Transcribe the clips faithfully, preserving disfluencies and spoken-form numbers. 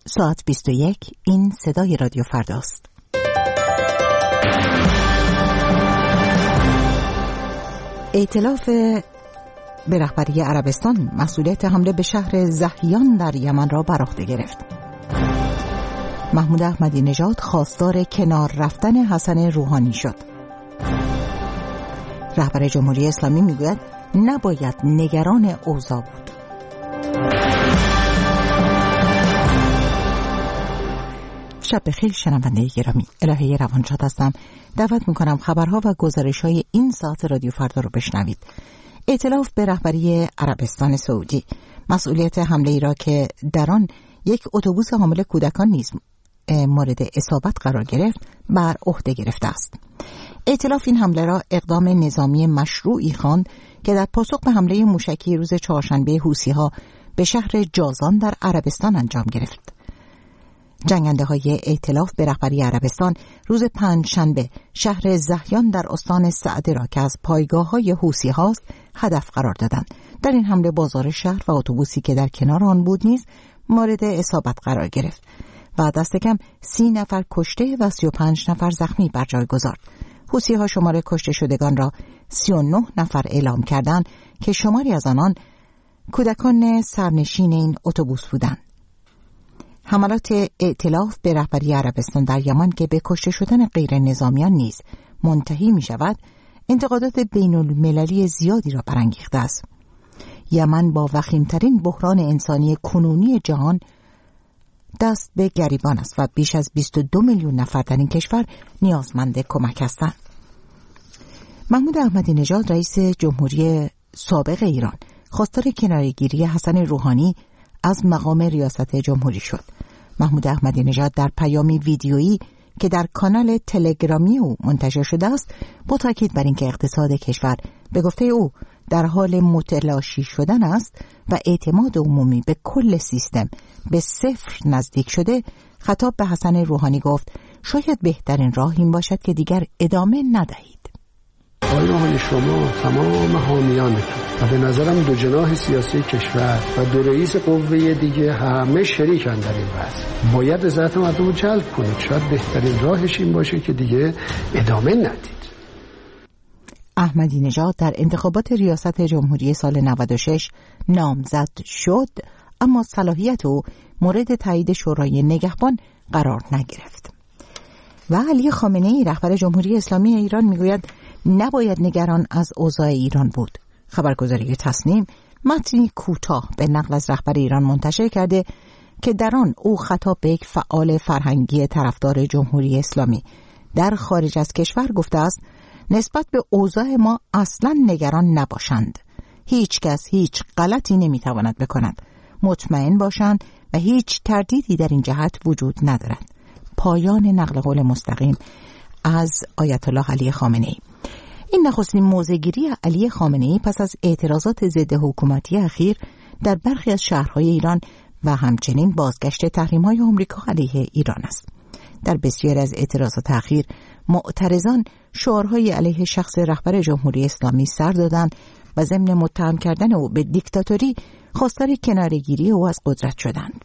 ساعت بیست و یک. این صدای رادیو فرداست. ائتلاف به رهبری عربستان مسئولیت حمله به شهر زهیان در یمن را بر عهده گرفت. محمود احمدی نژاد خواستار کنار رفتن حسن روحانی شد. رهبر جمهوری اسلامی میگوید نباید نگران اوضاع بود. شب بخیر شنونده گرامی، الهه روانشاد هستم. دعوت میکنم خبرها و گزارش‌های این ساعت رادیو فردا رو بشنوید. ائتلاف به رهبری عربستان سعودی مسئولیت حمله ای را که در آن یک اتوبوس حامل کودکان نیز مورد اصابت قرار گرفت بر عهده گرفته است. ائتلاف این حمله را اقدام نظامی مشروعی خواند که در پاسخ به حمله موشکی روز چهارشنبه حوثی‌ها به شهر جازان در عربستان انجام گرفت. جنگنده های ائتلاف به رهبری عربستان روز پنجشنبه شهر زهیان در استان سعده را که از پایگاه های حوثی هاست هدف قرار دادند. در این حمله بازار شهر و اتوبوسی که در کنار آن بود نیز مورد اصابت قرار گرفت و دست کم سی نفر کشته و سی و پنج نفر زخمی بر جای گذارد. حوثی ها شمار کشته شدگان را سی و نه نفر اعلام کردند که شماری از آنان کودکان سرنشین این اتوبوس بودند. حملات ائتلاف به رهبری عربستان در یمن که به کشته شدن غیر نظامیان نیز منتهی می شود، انتقادات بین المللی زیادی را برانگیخته است. یمن با وخیمترین بحران انسانی کنونی جهان دست به گریبان است و بیش از بیست و دو میلیون نفر در این کشور نیازمند کمک هستند. محمود احمدی نژاد رئیس جمهوری سابق ایران خواستار کناره‌گیری حسن روحانی از مقام ریاست جمهوری شد. محمود احمدی نژاد در پیامی ویدیویی که در کانال تلگرامی او منتشر شده است با تاکید بر اینکه اقتصاد کشور به گفته او در حال متلاشی شدن است و اعتماد عمومی به کل سیستم به صفر نزدیک شده، خطاب به حسن روحانی گفت شاید بهترین راه این باشد که دیگر ادامه ندهید. پایه‌های شما تمام حامیانتون و به نظرم دو جناح سیاسی کشور و دو رئیس قوه دیگه همه شریکن در این بحث. باید رضایت مردم رو جلب کنید. شاید بهترین راهش این باشه که دیگه ادامه ندید. احمدی نژاد در انتخابات ریاست جمهوری سال نود و شش نامزد شد، اما صلاحیت او مورد تایید شورای نگهبان قرار نگرفت. و علی خامنه‌ای رهبر جمهوری اسلامی ایران میگوید نباید نگران از اوضاع ایران بود. خبرگزاری تصنیم متنی کوتاه به نقل از رهبر ایران منتشر کرده که در آن او خطاب به یک فعال فرهنگی طرفدار جمهوری اسلامی در خارج از کشور گفته است نسبت به اوضاع ما اصلا نگران نباشند. هیچ کس هیچ غلطی نمیتواند بکند. مطمئن باشند و هیچ تردیدی در این جهت وجود ندارد. پایان نقل قول مستقیم از آیت الله علی خامنه‌ای. این نخستین موضع‌گیری علی خامنه‌ای پس از اعتراضات ضد حکومتی اخیر در برخی از شهرهای ایران و همچنین بازگشت تحریم‌های آمریکا علیه ایران است. در بسیاری از اعتراضات اخیر معترضان شعارهای علیه شخص رهبر جمهوری اسلامی سر دادند و ضمن متهم کردن او به دیکتاتوری خواستار کناره‌گیری او از قدرت شدند.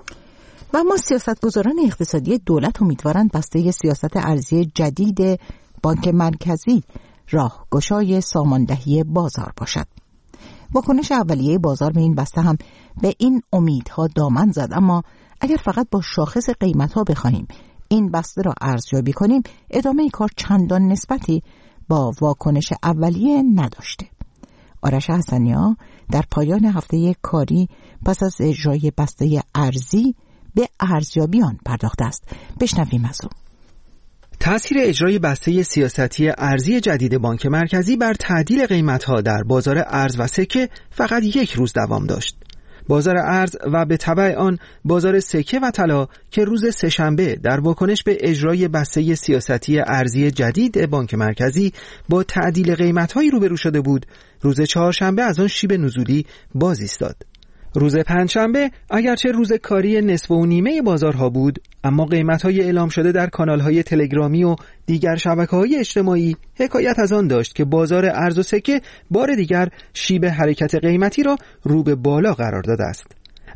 و اما سیاستگزاران اقتصادی دولت امیدوارند بسته سیاست ارزی جدید بانک مرکزی راهگشای ساماندهی بازار باشد. واکنش اولیه بازار به این بسته هم به این امیدها دامن زد، اما اگر فقط با شاخص قیمت‌ها بخواهیم این بسته را ارزیابی کنیم، ادامه کار چندان نسبتی با واکنش اولیه نداشته. آرش حسنی‌ها در پایان هفته کاری پس از اجرای بسته ارزی به ارزیابی آن پرداخته است. بشنویم از او. تأثیر اجرای بسته سیاستی ارزی جدید بانک مرکزی بر تعدیل قیمت‌ها در بازار ارز و سکه فقط یک روز دوام داشت. بازار ارز و به تبع آن بازار سکه و طلا که روز سه‌شنبه در واکنش به اجرای بسته سیاستی ارزی جدید بانک مرکزی با تعدیل قیمت‌هایی روبرو شده بود، روز چهارشنبه از آن شیب نزولی باز ایستاد. روز پنجشنبه اگرچه روز کاری نصف و نیمه بازارها بود، اما قیمت‌های اعلام شده در کانال‌های تلگرامی و دیگر شبکه‌های اجتماعی حکایت از آن داشت که بازار ارز و سکه بار دیگر شیب حرکت قیمتی را رو به بالا قرار داده است.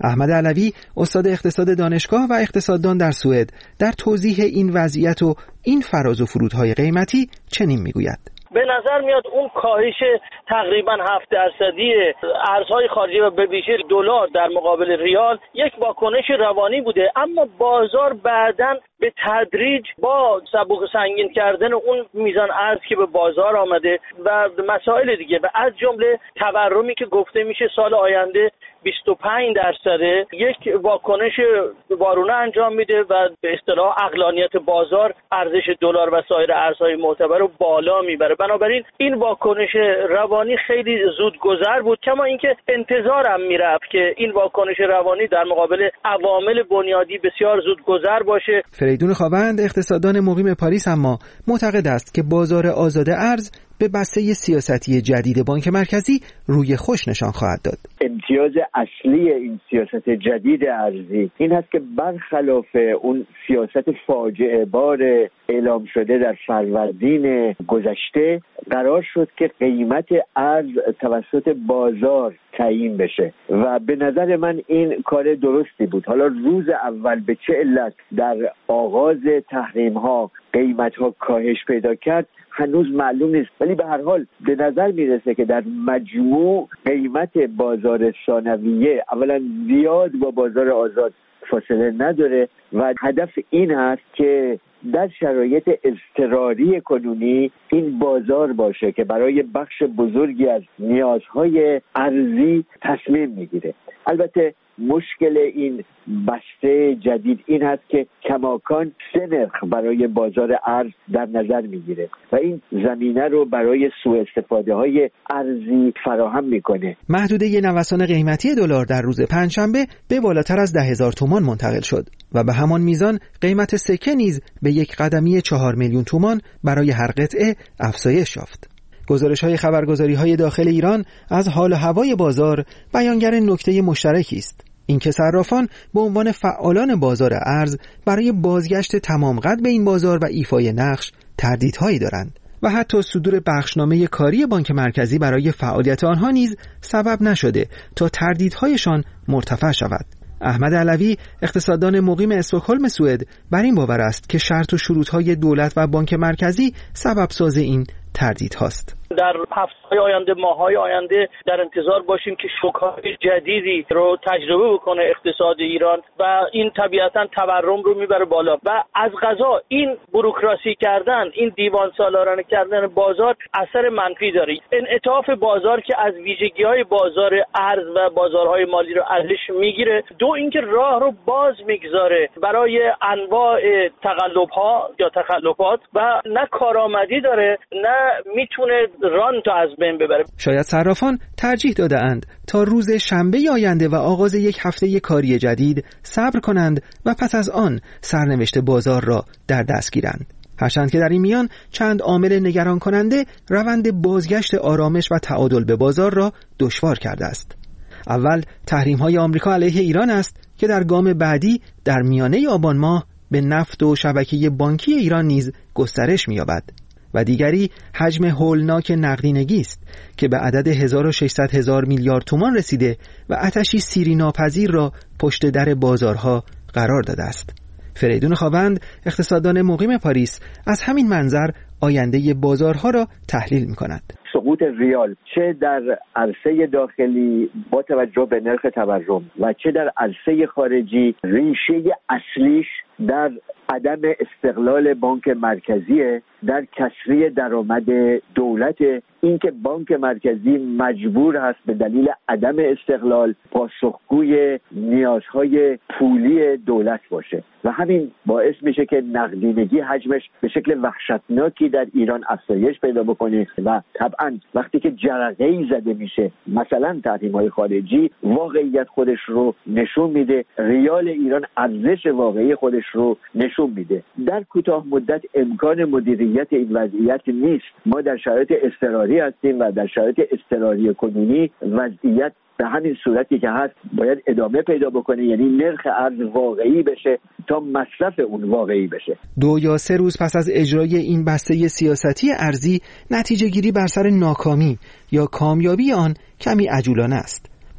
احمد علوی استاد اقتصاد دانشگاه و اقتصاددان در سوئد در توضیح این وضعیت و این فراز و فرودهای قیمتی چنین میگوید: به نظر میاد اون کاهش تقریبا هفت درصدی ارزهای خارجی و به ویژه دلار در مقابل ریال یک واکنش روانی بوده، اما بازار بعداً به تدریج با سبک سنگین کردن اون میزان ارز که به بازار آمده و مسائل دیگه و از جمله تورمی که گفته میشه سال آینده بیست و پنج درصده، یک واکنش وارونه انجام میده و به اصطلاح عقلانیت بازار ارزش دلار و سایر ارزهای معتبر رو بالا میبره. بنابراین این واکنش روانی خیلی زود گذر بود، کما اینکه انتظارم میرفت که این واکنش روانی در مقابل عوامل بنیادی بسیار زود گذر باشه. فریدون خاوند اقتصاددان مقیم پاریس اما معتقد است که بازار آزاد ارز به بسته سیاستی جدید بانک مرکزی روی خوش نشان خواهد داد. امتیاز اصلی این سیاست جدید ارزی این هست که برخلاف اون سیاست فاجعه بار اعلام شده در فروردین گذشته قرار شد که قیمت ارز توسط بازار تعیین بشه و به نظر من این کار درستی بود. حالا روز اول به چه علت در آغاز تحریم ها قیمت ها کاهش پیدا کرد هنوز معلوم نیست، ولی به هر حال به نظر میرسه که در مجموع قیمت بازار ثانویه اولا زیاد با بازار آزاد فاصله نداره و هدف این هست که در شرایط اضطراری کنونی این بازار باشه که برای بخش بزرگی از نیازهای ارزی تصمیم میگیره. البته مشکل این بسته جدید این هست که کماکان سه نرخ برای بازار ارز در نظر میگیره و این زمینه رو برای سوء استفاده های ارزی فراهم میکنه. محدوده نوسان قیمتی دلار در روز پنجشنبه به بالاتر از ده هزار تومان منتقل شد و به همان میزان قیمت سکه نیز به یک قدمی چهار میلیون تومان برای هر قطعه افزایش یافت. گزارش‌های خبرگزاری‌های داخل ایران از حال و هوای بازار بیانگر نکته مشترکی است، اینکه صرافان به عنوان فعالان بازار ارز برای بازگشت تمام قد به این بازار و ایفای نقش تردیدهایی دارند و حتی صدور بخشنامه کاری بانک مرکزی برای فعالیت آنها نیز سبب نشده تا تردیدهایشان مرتفع شود. احمد علوی اقتصاددان مقیم استکهلم سوئد بر این باور است که شرط و شروط‌های دولت و بانک مرکزی سبب ساز این تردید هاست. در هفته‌های آینده، ماه‌های آینده در انتظار باشیم که شوک‌های جدیدی رو تجربه بکنه اقتصاد ایران و این طبیعتاً تورم رو میبره بالا و از قضا این بوروکراسی کردن، این دیوان سالارانه کردن بازار اثر منفی داره. انعطاف بازار که از ویژگی‌های بازار ارز و بازارهای مالی رو ازش میگیره، دو اینکه راه رو باز میگذاره برای انواع تقلب‌ها یا تخلفات و نه کارآمدی داره نه میتونه ران تا از بین ببره. شاید صرافان ترجیح داده اند تا روز شنبه آینده و آغاز یک هفته کاری جدید صبر کنند و پس از آن سرنوشت بازار را در دست گیرند. هرچند که در این میان چند عامل نگران کننده روند بازگشت آرامش و تعادل به بازار را دشوار کرده است. اول تحریم‌های آمریکا علیه ایران است که در گام بعدی در میانه آبان ماه به نفت و شبکه بانکی ایران نیز گسترش می‌یابد. و دیگری حجم هولناک نقدینگی است که به عدد هزار و ششصد هزار میلیارد تومان رسیده و آتشی سیری ناپذیر را پشت در بازارها قرار داده است. فریدون خاوند اقتصاددان مقیم پاریس از همین منظر آینده بازارها را تحلیل می‌کند. سقوط ریال چه در عرصه داخلی با توجه به نرخ تورم و چه در عرصه خارجی ریشه اصلیش در عدم استقلال بانک مرکزی، در کسری درآمد دولت، اینکه بانک مرکزی مجبور هست به دلیل عدم استقلال پاسخگوی نیازهای پولی دولت باشه و همین باعث میشه که نقدینگی حجمش به شکل وحشتناکی در ایران افزایش پیدا بکنه و طبعا وقتی که جرقه‌ای زده میشه مثلا تحریم‌های خارجی، واقعیت خودش رو نشون میده، ریال ایران ارزش واقعی خودش رو نشون میده. در کوتاه مدت امکان مدیریت این وضعیت نیست. ما در شرایط اضطراری هستیم و در شرایط اضطراری کنونی وضعیت به همین صورتی که هست باید ادامه پیدا بکنه، یعنی نرخ ارز واقعی بشه تا مصرف اون واقعی بشه. دو یا سه روز پس از اجرای این بسته سیاستی ارزی، نتیجه گیری بر سر ناکامی یا کامیابی آن کمی عجولانه است.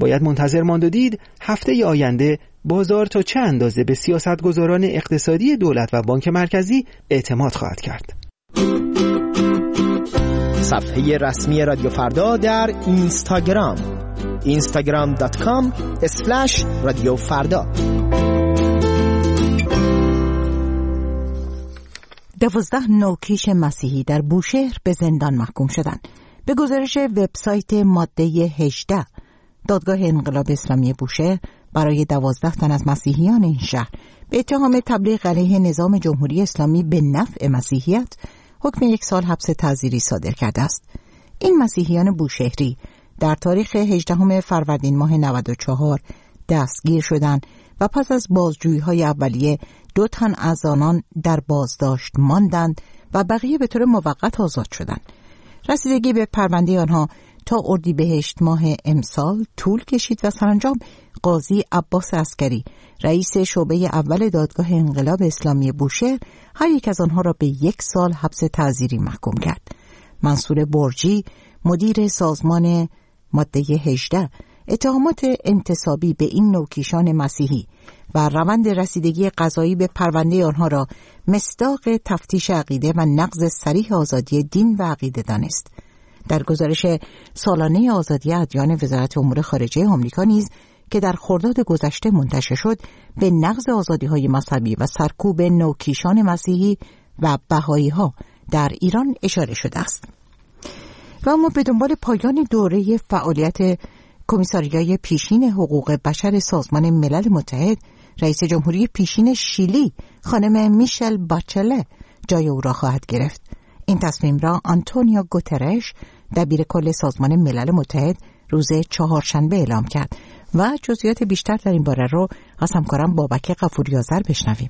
باید منتظر ماند و دید هفته آینده بازار تا چه اندازه به سیاستگزاران اقتصادی دولت و بانک مرکزی اعتماد خواهد کرد. صفحه رسمی رادیو فردا در اینستاگرام اینستاگرام دات کام اسلش رادیو فردا. دوازده نوکیش مسیحی در بوشهر به زندان محکوم شدند. به گزارش وبسایت ماده هجده، دادگاه انقلاب اسلامی بوشهر برای دوازده تن از مسیحیان این شهر به اتهام تبلیغ علیه نظام جمهوری اسلامی به نفع مسیحیت حکم یک سال حبس تعزیری صادر کرده است. این مسیحیان بوشهری در تاریخ هجدهم فروردین ماه نود و چهار دستگیر شدند و پس از بازجویی‌های اولیه دو تن از آنان در بازداشت ماندند و بقیه به طور موقت آزاد شدند. رسیدگی به پرونده آنها تا اردیبهشت ماه امسال طول کشید و سرانجام قاضی عباس عسکری، رئیس شعبه اول دادگاه انقلاب اسلامی بوشهر، هر یک از آنها را به یک سال حبس تعزیری محکوم کرد. منصور برجی، مدیر سازمان ماده هجده، اتهامات انتسابی به این نوکیشان مسیحی و روند رسیدگی قضایی به پرونده آنها را مصداق تفتیش عقیده و نقض صریح آزادی دین و عقیده دانست. در گزارش سالانه آزادی ادیان وزارت امور خارجه آمریکا نیز که در خرداد گذشته منتشر شد، به نقض آزادی‌های مذهبی و سرکوب نوکیشان مسیحی و بهائی‌ها در ایران اشاره شده است. و اما به دنبال پایان دوره فعالیت کمیساریای پیشین حقوق بشر سازمان ملل متحد، رئیس جمهوری پیشین شیلی خانم میشل باچله جای او را خواهد گرفت. این تصمیم را آنتونیو گوترش، دبیر کل سازمان ملل متحد، روز چهارشنبه اعلام کرد و جزئیات بیشتر در این باره رو از همکارم بابک غفوری‌آذر بشنویم.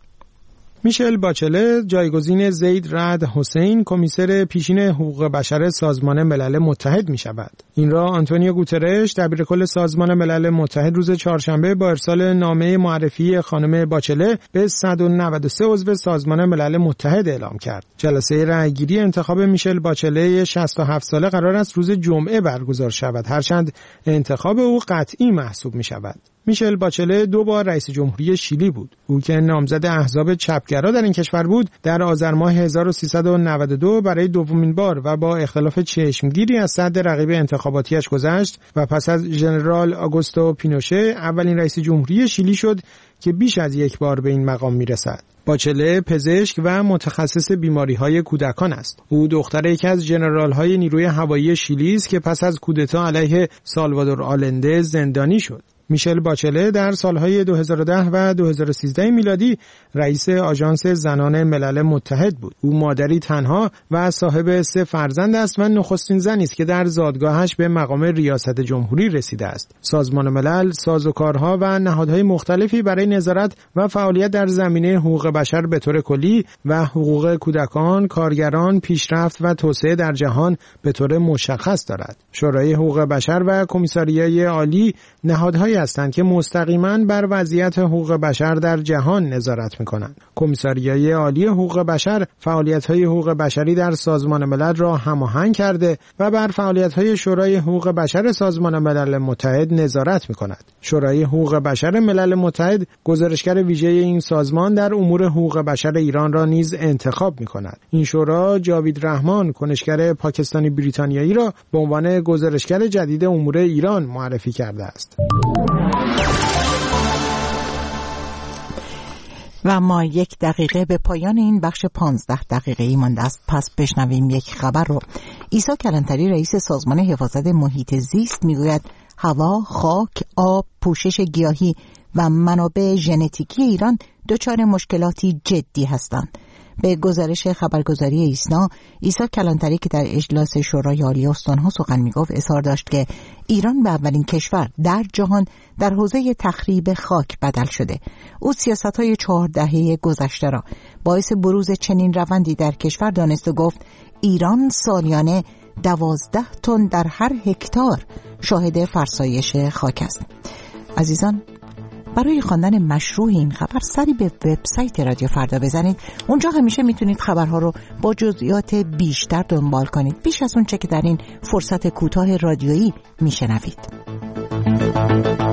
میشل باچله جایگزین زید رعد حسین، کمیسر پیشین حقوق بشر سازمان ملل متحد می شود. این را آنتونیو گوترش، دبیر کل سازمان ملل متحد، روز چهارشنبه با ارسال نامه معرفی خانم باچله به صد و نود و سه عضو سازمان ملل متحد اعلام کرد. جلسه رأیگیری انتخاب میشل باچله شصت و هفت ساله قرار است روز جمعه برگزار شود، هرچند انتخاب او قطعی محسوب می شود. میشل باچله دو بار رئیس جمهوری شیلی بود. او که نامزد احزاب چپگرا در این کشور بود، در آذر ماه هزار و سیصد و نود و دو برای دومین بار و با اختلاف چشمگیری از صد رقیب انتخاباتیش گذشت و پس از ژنرال آگوستو پینوشه اولین رئیس جمهوری شیلی شد که بیش از یک بار به این مقام میرسد. باچله پزشک و متخصص بیماری‌های کودکان است. او دختر یکی از ژنرال‌های نیروی هوایی شیلی است که پس از کودتا علیه سالوادور آلنده زندانی شد. میشل باچله در سالهای دو هزار و ده و دو هزار و سیزده میلادی رئیس آژانس زنان ملل متحد بود. او مادری تنها و صاحب سه فرزند است و نخستین زنی است که در زادگاهش به مقام ریاست جمهوری رسیده است. سازمان ملل سازوکارها و نهادهای مختلفی برای نظارت و فعالیت در زمینه حقوق بشر به طور کلی و حقوق کودکان، کارگران، پیشرفت و توسعه در جهان به طور مشخص دارد. شورای حقوق بشر و کمیساریای عالی نهادهای هستند که مستقیما بر وضعیت حقوق بشر در جهان نظارت می‌کنند. کمیساریای عالی حقوق بشر فعالیت‌های حقوق بشری در سازمان ملل را هماهنگ کرده و بر فعالیت‌های شورای حقوق بشر سازمان ملل متحد نظارت می‌کند. شورای حقوق بشر ملل متحد گزارشگر ویژه این سازمان در امور حقوق بشر ایران را نیز انتخاب می‌کند. این شورا جاوید رحمان، کنشگر پاکستانی بریتانیایی را به عنوان گزارشگر جدید امور ایران معرفی کرده است. و ما یک دقیقه به پایان این بخش پانزده دقیقه ای مانده است. پس بشنویم یک خبر رو. عیسی کلانتری، رئیس سازمان حفاظت محیط زیست، میگوید هوا، خاک، آب، پوشش گیاهی و منابع ژنتیکی ایران دچار مشکلاتی جدی هستند. به گزارش خبرگزاری ایسنا، عیسی کلانتری که در اجلاس شورای عالی استانها سخن میگفت، اصرار داشت که ایران به اولین کشور در جهان در حوزه تخریب خاک بدل شده. او سیاست‌های چهار دهه گذشته را باعث بروز چنین روندی در کشور دانست و گفت ایران سالیانه دوازده تن در هر هکتار شاهد فرسایش خاک است. عزیزان، برای خواندن مشروع این خبر سری به وبسایت رادیو فردا بزنید. اونجا همیشه میتونید خبرها رو با جزئیات بیشتر دنبال کنید، بیش از اون چه که در این فرصت کوتاه رادیویی میشنوید. شنوید.